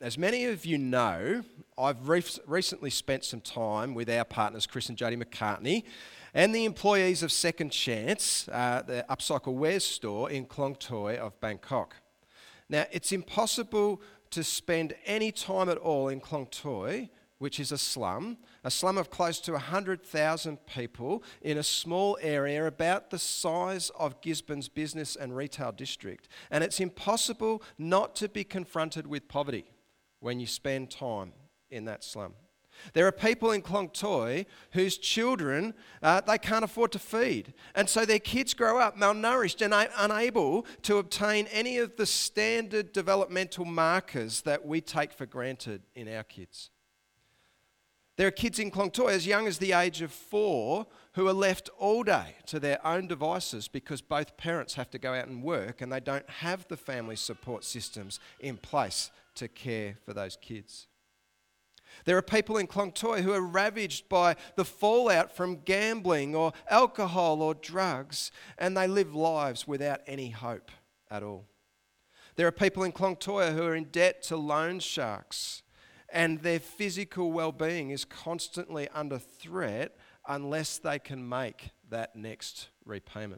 As many of you know, I've recently spent some time with our partners, Chris and Jodie McCartney, and the employees of Second Chance, the upcycle wares store in Klong Toi of Bangkok. Now, it's impossible to spend any time at all in Klong Toi, which is a slum of close to 100,000 people in a small area about the size of Gisborne's business and retail district. And it's impossible not to be confronted with poverty when you spend time in that slum. There are people in Klong Toi whose children they can't afford to feed. And so their kids grow up malnourished and unable to obtain any of the standard developmental markers that we take for granted in our kids. There are kids in Klong Toi as young as the age of 4 who are left all day to their own devices because both parents have to go out and work and they don't have the family support systems in place to care for those kids. There are people in Klong Toi who are ravaged by the fallout from gambling or alcohol or drugs, and they live lives without any hope at all. There are people in Klong Toi who are in debt to loan sharks, and their physical well-being is constantly under threat unless they can make that next repayment.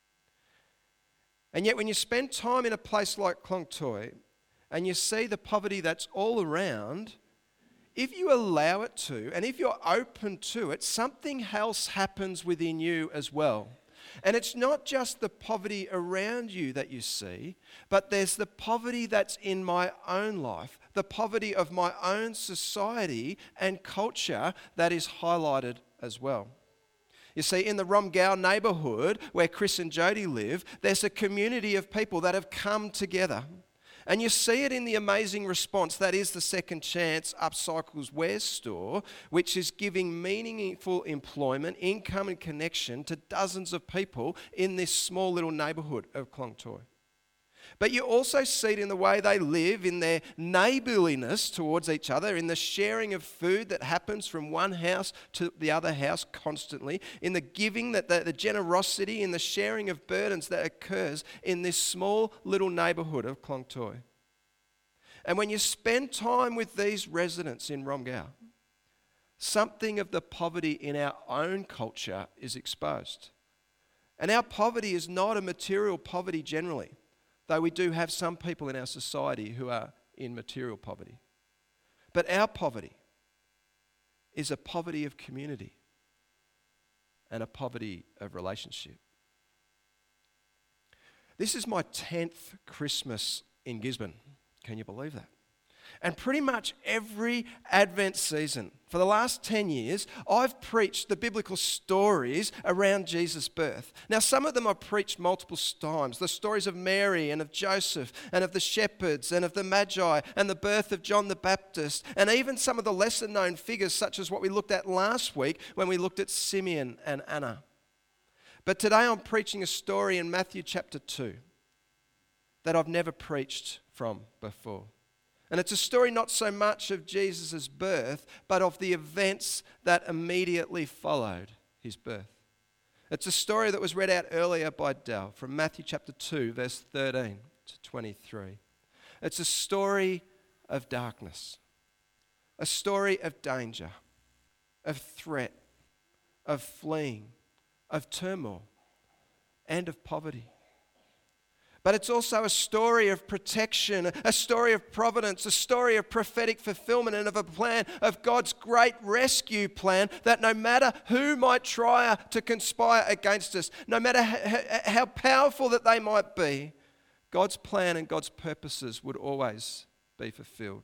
And yet when you spend time in a place like Klong Toi and you see the poverty that's all around, if you allow it to, and if you're open to it, something else happens within you as well. And it's not just the poverty around you that you see, but there's the poverty that's in my own life, the poverty of my own society and culture that is highlighted as well. You see, in the Rom Gao neighbourhood where Chris and Jodie live, there's a community of people that have come together. And you see it in the amazing response that is the Second Chance Upcycles Wares store, which is giving meaningful employment, income and connection to dozens of people in this small little neighbourhood of Klong Toi. But you also see it in the way they live, in their neighbourliness towards each other, in the sharing of food that happens from one house to the other house constantly, in the giving, the generosity, in the sharing of burdens that occurs in this small little neighbourhood of Klong Toi. And when you spend time with these residents in Rom Gao, something of the poverty in our own culture is exposed. And our poverty is not a material poverty generally, though we do have some people in our society who are in material poverty. But our poverty is a poverty of community and a poverty of relationship. This is my 10th Christmas in Gisborne. Can you believe that? And pretty much every Advent season for the last 10 years, I've preached the biblical stories around Jesus' birth. Now, some of them I've preached multiple times. The stories of Mary and of Joseph and of the shepherds and of the Magi and the birth of John the Baptist, and even some of the lesser known figures such as what we looked at last week when we looked at Simeon and Anna. But today I'm preaching a story in Matthew chapter 2 that I've never preached from before. And it's a story not so much of Jesus' birth, but of the events that immediately followed his birth. It's a story that was read out earlier by Dal from Matthew chapter 2, verse 13 to 23. It's a story of darkness, a story of danger, of threat, of fleeing, of turmoil, and of poverty. But it's also a story of protection, a story of providence, a story of prophetic fulfillment and of a plan of God's great rescue plan that no matter who might try to conspire against us, no matter how powerful that they might be, God's plan and God's purposes would always be fulfilled.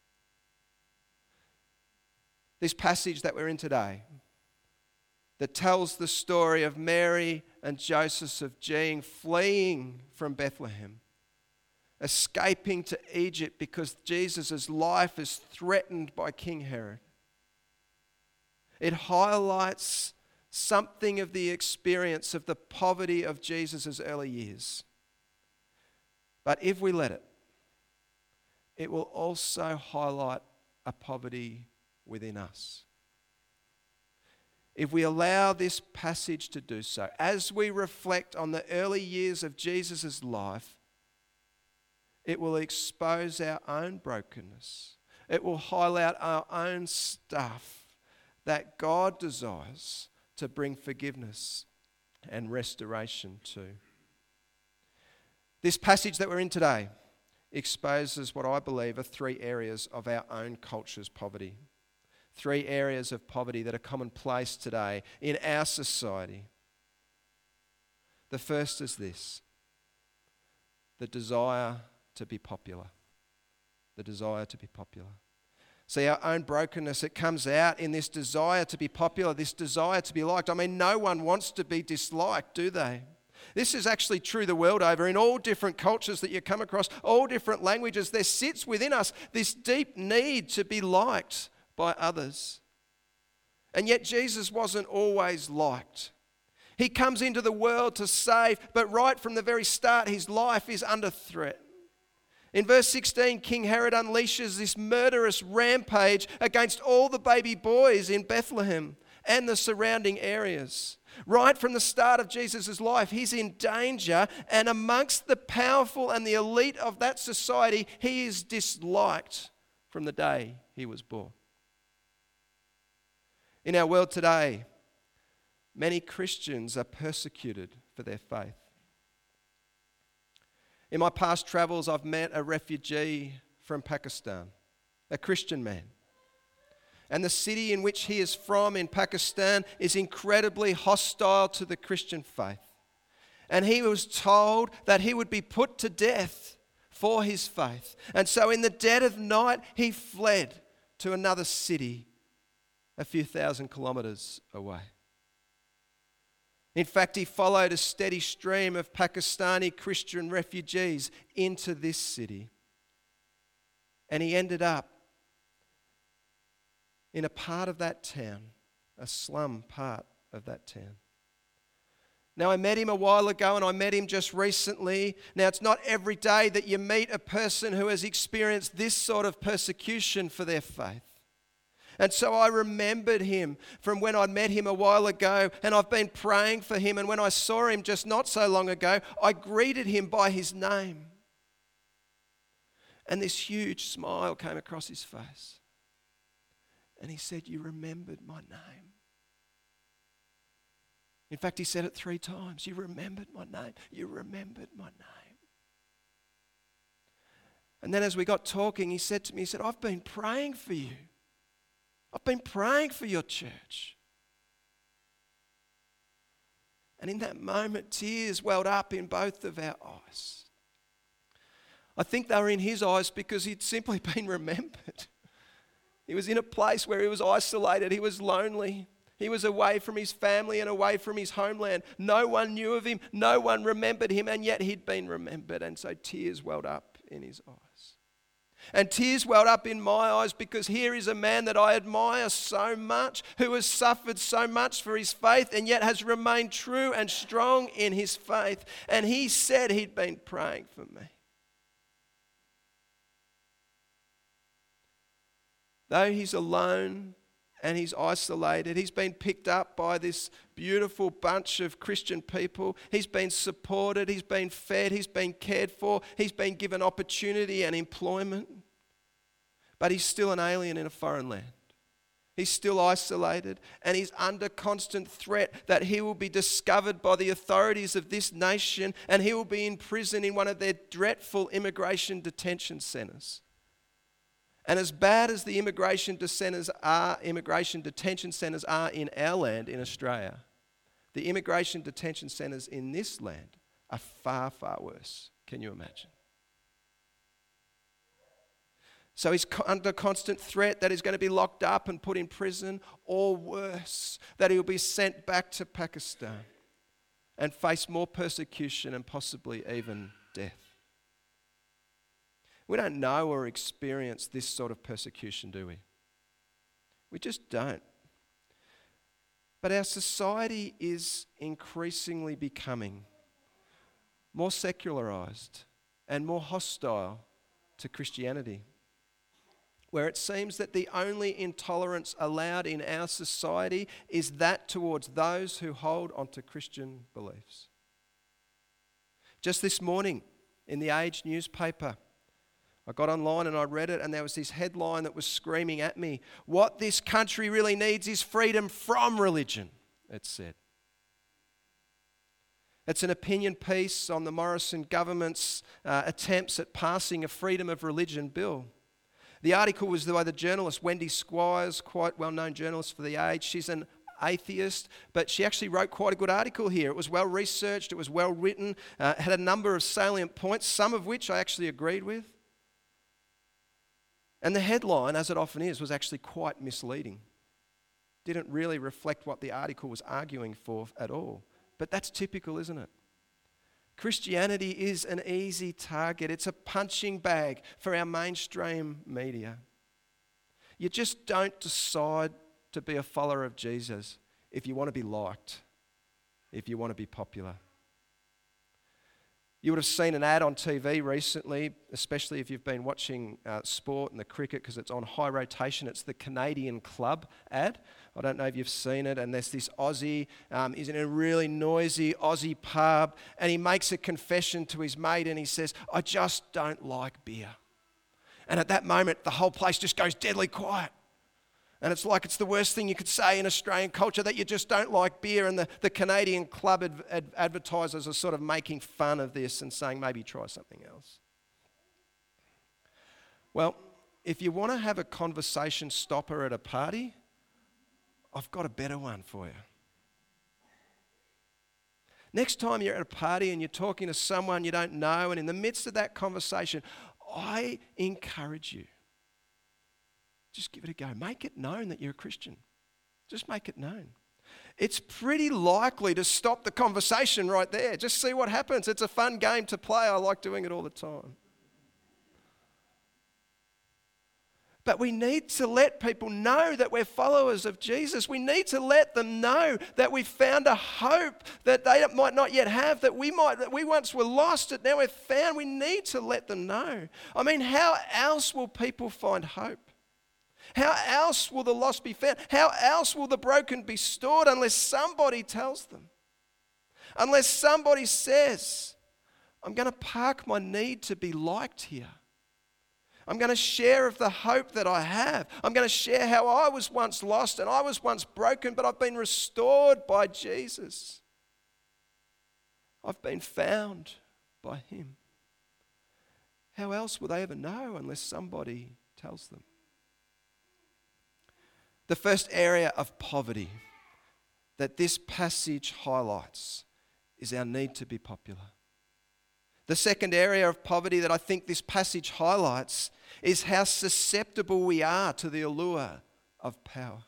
This passage that we're in today, that tells the story of Mary and Joseph of Jean fleeing from Bethlehem, escaping to Egypt because Jesus' life is threatened by King Herod. It highlights something of the experience of the poverty of Jesus' early years. But if we let it, it will also highlight a poverty within us. If we allow this passage to do so, as we reflect on the early years of Jesus' life, It will expose our own brokenness. It will highlight our own stuff that God desires to bring forgiveness and restoration to. This passage that we're in today exposes what I believe are three areas of our own culture's poverty. Three areas of poverty that are commonplace today in our society. The first is this: the desire to be popular. The desire to be popular. See, our own brokenness, it comes out in this desire to be popular, this desire to be liked. I mean, no one wants to be disliked, do they? This is actually true the world over. In all different cultures that you come across, all different languages, there sits within us this deep need to be liked by others. And yet Jesus wasn't always liked. He comes into the world to save, but right from the very start, his life is under threat. In verse 16, King Herod unleashes this murderous rampage against all the baby boys in Bethlehem and the surrounding areas. Right from the start of Jesus' life, he's in danger, and amongst the powerful and the elite of that society, he is disliked from the day he was born. In our world today, many Christians are persecuted for their faith. In my past travels, I've met a refugee from Pakistan, a Christian man. And the city in which he is from in Pakistan is incredibly hostile to the Christian faith. And he was told that he would be put to death for his faith. And so in the dead of night, he fled to another city a few thousand kilometers away. In fact, he followed a steady stream of Pakistani Christian refugees into this city. And he ended up in a part of that town, a slum part of that town. Now, I met him a while ago, and I met him just recently. Now, it's not every day that you meet a person who has experienced this sort of persecution for their faith. And so I remembered him from when I met him a while ago, and I've been praying for him. And when I saw him just not so long ago, I greeted him by his name. And this huge smile came across his face. And he said, "You remembered my name." In fact, he said it 3 times. "You remembered my name. You remembered my name." And then as we got talking, he said to me, "I've been praying for you. I've been praying for your church." And in that moment, tears welled up in both of our eyes. I think they were in his eyes because he'd simply been remembered. He was in a place where he was isolated, he was lonely. He was away from his family and away from his homeland. No one knew of him, no one remembered him, and yet he'd been remembered. And so tears welled up in his eyes. And tears welled up in my eyes because here is a man that I admire so much, who has suffered so much for his faith and yet has remained true and strong in his faith. And he said he'd been praying for me. Though he's alone and he's isolated, he's been picked up by this beautiful bunch of Christian people. He's been supported, he's been fed, he's been cared for, he's been given opportunity and employment. But he's still an alien in a foreign land. He's still isolated, and he's under constant threat that he will be discovered by the authorities of this nation, and he will be in prison in one of their dreadful immigration detention centres. And as bad as the immigration detention centres are in our land, in Australia, the immigration detention centres in this land are far, far worse. Can you imagine? So he's under constant threat that he's going to be locked up and put in prison, or worse, that he'll be sent back to Pakistan and face more persecution and possibly even death. We don't know or experience this sort of persecution, do we? We just don't. But our society is increasingly becoming more secularized and more hostile to Christianity, where it seems that the only intolerance allowed in our society is that towards those who hold onto Christian beliefs. Just this morning in the Age newspaper, I got online and I read it, and there was this headline that was screaming at me, "What this country really needs is freedom from religion," it said. It's an opinion piece on the Morrison government's attempts at passing a freedom of religion bill. The article was by the journalist Wendy Squires, quite well-known journalist for The Age. She's an atheist, but she actually wrote quite a good article here. It was well researched, it was well written, had a number of salient points, some of which I actually agreed with. And the headline, as it often is, was actually quite misleading. Didn't really reflect what the article was arguing for at all. But that's typical, isn't it? Christianity is an easy target. It's a punching bag for our mainstream media. You just don't decide to be a follower of Jesus if you want to be liked, if you want to be popular. You would have seen an ad on TV recently, especially if you've been watching sport and the cricket, because it's on high rotation. It's the Canadian Club ad. I don't know if you've seen it. And there's this Aussie, he's in a really noisy Aussie pub, and he makes a confession to his mate, and he says, "I just don't like beer." And at that moment, the whole place just goes deadly quiet. And it's like it's the worst thing you could say in Australian culture, that you just don't like beer. And the Canadian Club advertisers are sort of making fun of this and saying, maybe try something else. Well, if you want to have a conversation stopper at a party, I've got a better one for you. Next time you're at a party and you're talking to someone you don't know, and in the midst of that conversation, I encourage you, just give it a go. Make it known that you're a Christian. Just make it known. It's pretty likely to stop the conversation right there. Just see what happens. It's a fun game to play. I like doing it all the time. But we need to let people know that we're followers of Jesus. We need to let them know that we've found a hope that they might not yet have, that we once were lost, and now we're found. We need to let them know. I mean, how else will people find hope? How else will the lost be found? How else will the broken be restored unless somebody tells them? Unless somebody says, I'm going to park my need to be liked here. I'm going to share of the hope that I have. I'm going to share how I was once lost and I was once broken, but I've been restored by Jesus. I've been found by him. How else will they ever know unless somebody tells them? The first area of poverty that this passage highlights is our need to be popular. The second area of poverty that I think this passage highlights is how susceptible we are to the allure of power.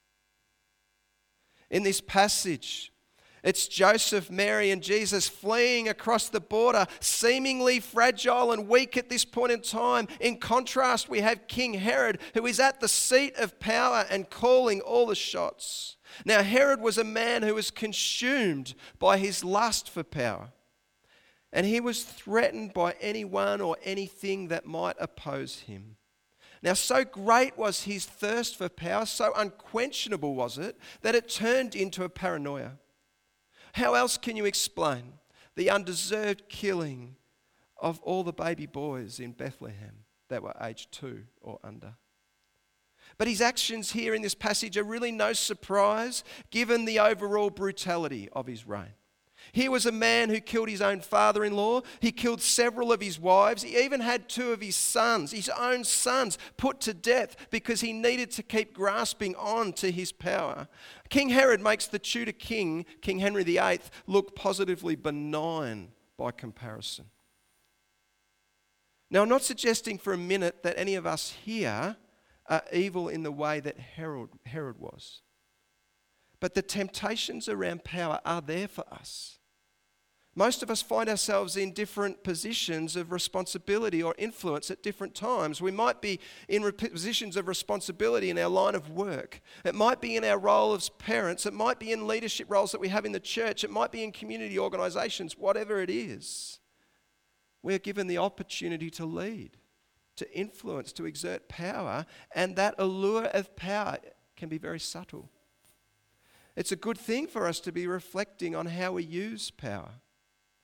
In this passage, it's Joseph, Mary, and Jesus fleeing across the border, seemingly fragile and weak at this point in time. In contrast, we have King Herod, who is at the seat of power and calling all the shots. Now, Herod was a man who was consumed by his lust for power, and he was threatened by anyone or anything that might oppose him. Now, so great was his thirst for power, so unquenchable was it, that it turned into a paranoia. How else can you explain the undeserved killing of all the baby boys in Bethlehem that were aged 2 or under? But his actions here in this passage are really no surprise given the overall brutality of his reign. Here was a man who killed his own father-in-law. He killed several of his wives. He even had 2 of his sons, his own sons, put to death because he needed to keep grasping on to his power. King Herod makes the Tudor king, King Henry VIII, look positively benign by comparison. Now, I'm not suggesting for a minute that any of us here are evil in the way that Herod was. But the temptations around power are there for us. Most of us find ourselves in different positions of responsibility or influence at different times. We might be in positions of responsibility in our line of work. It might be in our role as parents. It might be in leadership roles that we have in the church. It might be in community organisations, whatever it is. We're given the opportunity to lead, to influence, to exert power, and that allure of power can be very subtle. It's a good thing for us to be reflecting on how we use power.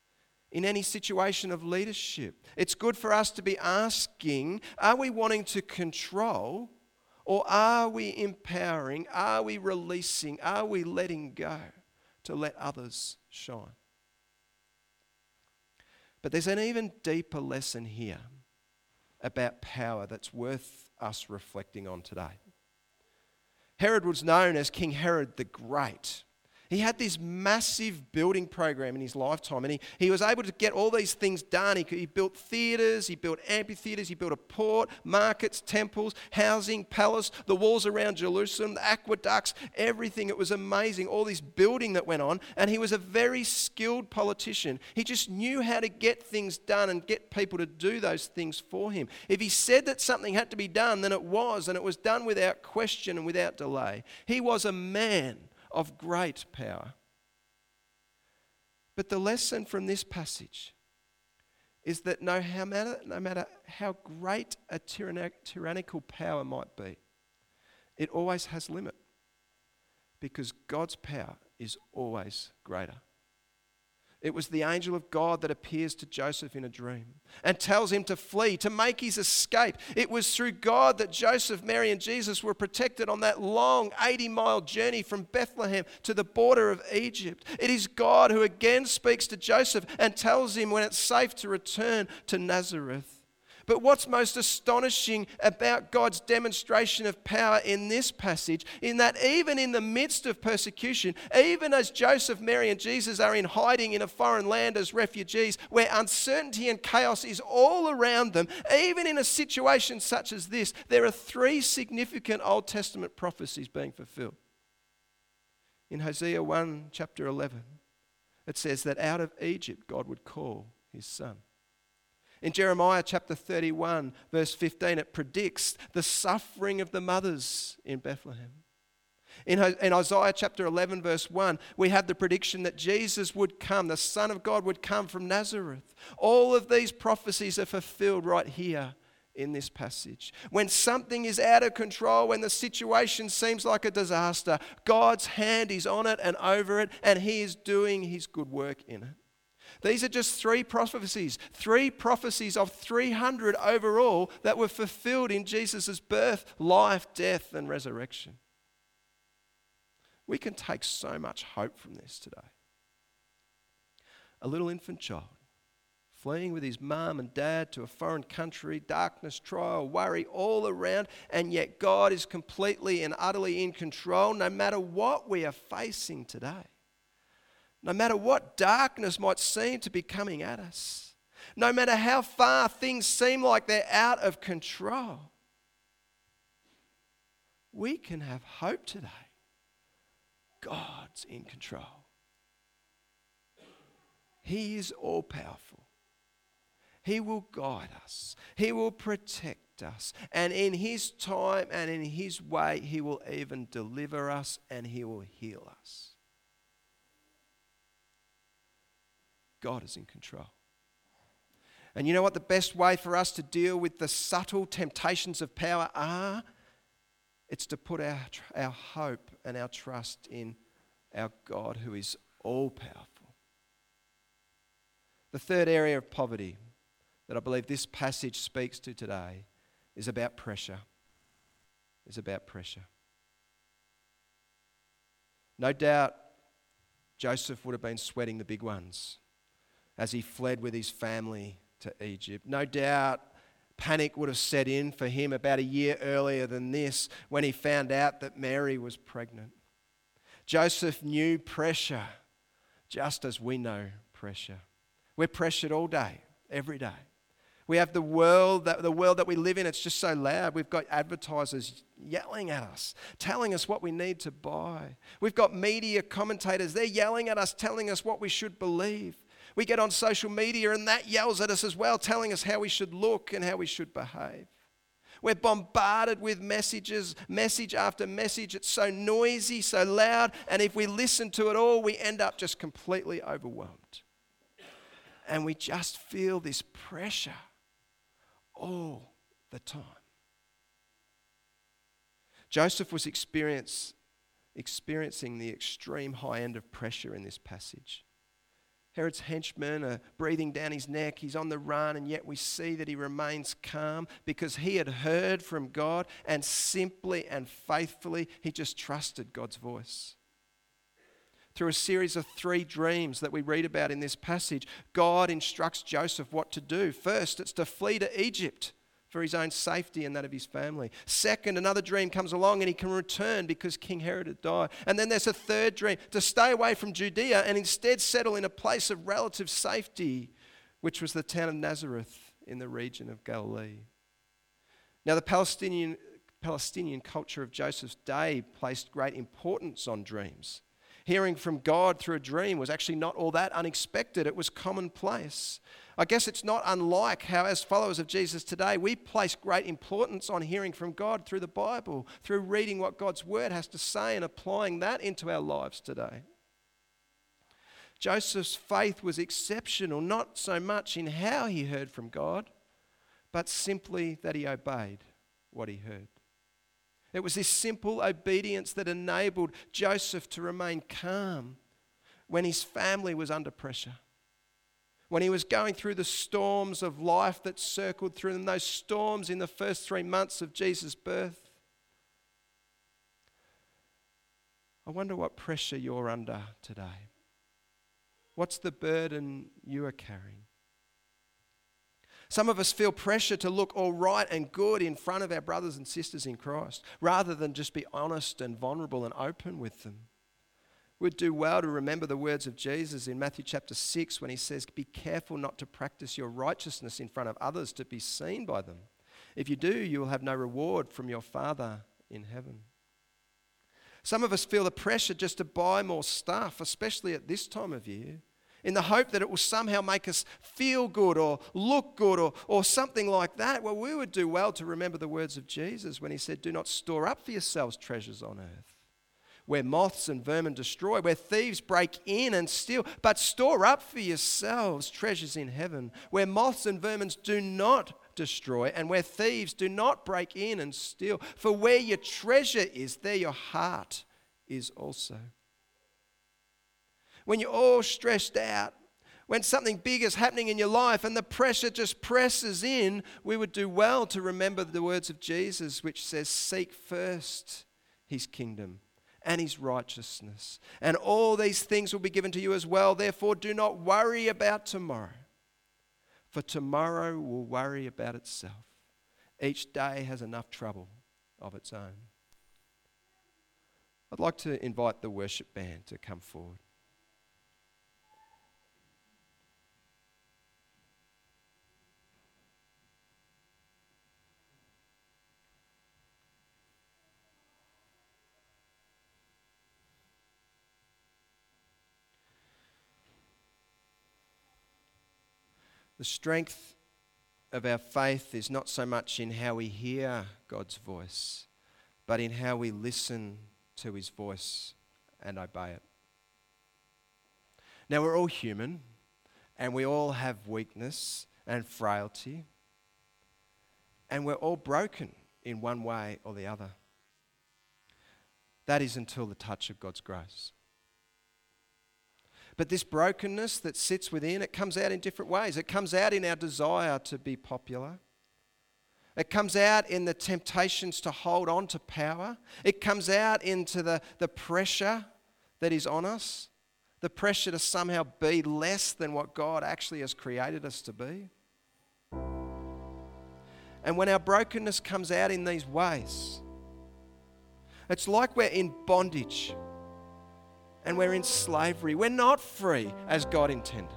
in any situation of leadership. It's good for us to be asking, are we wanting to control, or are we empowering? Are we releasing? Are we letting go to let others shine? But there's an even deeper lesson here about power that's worth us reflecting on today. Herod was known as King Herod the Great. He had this massive building program in his lifetime, and he was able to get all these things done. He built theatres, he built amphitheatres, he built a port, markets, temples, housing, palace, the walls around Jerusalem, the aqueducts, everything. It was amazing, all this building that went on, and he was a very skilled politician. He just knew how to get things done and get people to do those things for him. If he said that something had to be done, then it was, and it was done without question and without delay. He was a man of great power. But the lesson from this passage is that no matter how great a tyrannical power might be, it always has limit, because God's power is always greater. It was the angel of God that appears to Joseph in a dream and tells him to flee, to make his escape. It was through God that Joseph, Mary, and Jesus were protected on that long 80-mile journey from Bethlehem to the border of Egypt. It is God who again speaks to Joseph and tells him when it's safe to return to Nazareth. But what's most astonishing about God's demonstration of power in this passage, in that even in the midst of persecution, even as Joseph, Mary, and Jesus are in hiding in a foreign land as refugees, where uncertainty and chaos is all around them, even in a situation such as this, there are 3 significant Old Testament prophecies being fulfilled. In Hosea 1, chapter 11, it says that out of Egypt God would call his son. In Jeremiah chapter 31, verse 15, it predicts the suffering of the mothers in Bethlehem. In Isaiah chapter 11, verse 1, we have the prediction that Jesus would come, the Son of God would come from Nazareth. All of these prophecies are fulfilled right here in this passage. When something is out of control, when the situation seems like a disaster, God's hand is on it and over it, and he is doing his good work in it. These are just 3 prophecies of 300 overall that were fulfilled in Jesus' birth, life, death, and resurrection. We can take so much hope from this today. A little infant child fleeing with his mum and dad to a foreign country, darkness, trial, worry all around, and yet God is completely and utterly in control no matter what we are facing today. No matter what darkness might seem to be coming at us, no matter how far things seem like they're out of control, we can have hope today. God's in control. He is all powerful. He will guide us. He will protect us. And in his time and in his way, he will even deliver us and he will heal us. God is in control. And you know what the best way for us to deal with the subtle temptations of power are? It's to put our hope and our trust in our God who is all powerful. The third area of poverty that I believe this passage speaks to today is about pressure. No doubt Joseph would have been sweating the big ones as he fled with his family to Egypt. No doubt panic would have set in for him about a year earlier than this when he found out that Mary was pregnant. Joseph knew pressure just as we know pressure. We're pressured all day, every day. We have the world that we live in, it's just so loud. We've got advertisers yelling at us, telling us what we need to buy. We've got media commentators, they're yelling at us, telling us what we should believe. We get on social media and that yells at us as well, telling us how we should look and how we should behave. We're bombarded with messages, message after message. It's so noisy, so loud, and if we listen to it all, we end up just completely overwhelmed. And we just feel this pressure all the time. Joseph was experiencing the extreme high end of pressure in this passage. Herod's henchmen are breathing down his neck. He's on the run, and yet we see that he remains calm because he had heard from God, and simply and faithfully he just trusted God's voice. Through a series of 3 dreams that we read about in this passage, God instructs Joseph what to do. First, it's to flee to Egypt for his own safety and that of his family. Second, another dream comes along and he can return because King Herod had died. And then there's a third dream, to stay away from Judea and instead settle in a place of relative safety, which was the town of Nazareth in the region of Galilee. Now, the Palestinian culture of Joseph's day placed great importance on dreams. Hearing from God through a dream was actually not all that unexpected. It was commonplace. I guess it's not unlike how, as followers of Jesus today, we place great importance on hearing from God through the Bible, through reading what God's Word has to say and applying that into our lives today. Joseph's faith was exceptional, not so much in how he heard from God, but simply that he obeyed what he heard. It was this simple obedience that enabled Joseph to remain calm when his family was under pressure. When he was going through the storms of life that circled through them, those storms in the first 3 months of Jesus' birth. I wonder what pressure you're under today. What's the burden you are carrying? Some of us feel pressure to look all right and good in front of our brothers and sisters in Christ, rather than just be honest and vulnerable and open with them. We'd do well to remember the words of Jesus in Matthew chapter 6 when he says, "Be careful not to practice your righteousness in front of others to be seen by them. If you do, you will have no reward from your Father in heaven." Some of us feel the pressure just to buy more stuff, especially at this time of year, in the hope that it will somehow make us feel good or look good or something like that. Well, we would do well to remember the words of Jesus when he said, "Do not store up for yourselves treasures on earth, where moths and vermin destroy, where thieves break in and steal, but store up for yourselves treasures in heaven, where moths and vermin do not destroy, and where thieves do not break in and steal. For where your treasure is, there your heart is also." When you're all stressed out, when something big is happening in your life and the pressure just presses in, we would do well to remember the words of Jesus, which says, "Seek first his kingdom and his righteousness, and all these things will be given to you as well. Therefore, do not worry about tomorrow, for tomorrow will worry about itself. Each day has enough trouble of its own." I'd like to invite the worship band to come forward. The strength of our faith is not so much in how we hear God's voice, but in how we listen to his voice and obey it. Now, we're all human, and we all have weakness and frailty, and we're all broken in one way or the other. That is until the touch of God's grace. But this brokenness that sits within, it comes out in different ways. It comes out in our desire to be popular. It comes out in the temptations to hold on to power. It comes out into the pressure that is on us, the pressure to somehow be less than what God actually has created us to be. And when our brokenness comes out in these ways, it's like we're in bondage. And we're in slavery. We're not free as God intended.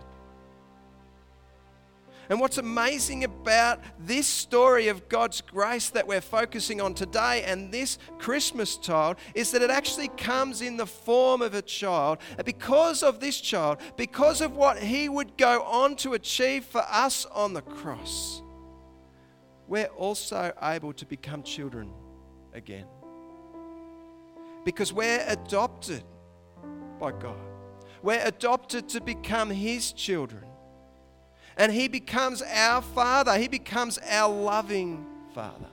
And what's amazing about this story of God's grace that we're focusing on today and this Christmas child is that it actually comes in the form of a child. And because of this child, because of what he would go on to achieve for us on the cross, we're also able to become children again. Because we're adopted by God. We're adopted to become his children. And he becomes our Father. He becomes our loving Father.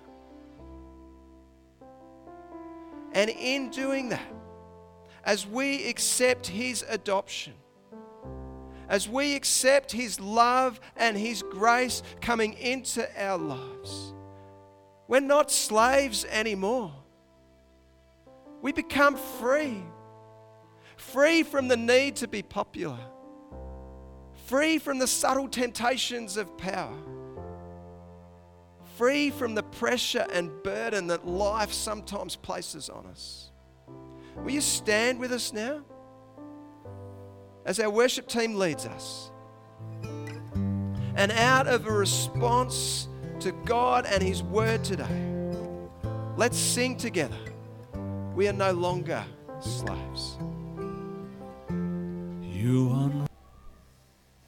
And in doing that, as we accept his adoption, as we accept His love and His grace coming into our lives, we're not slaves anymore. We become free. Free from the need to be popular. Free from the subtle temptations of power. Free from the pressure and burden that life sometimes places on us. Will you stand with us now as our worship team leads us? And out of a response to God and His word today, let's sing together. We are no longer slaves. You are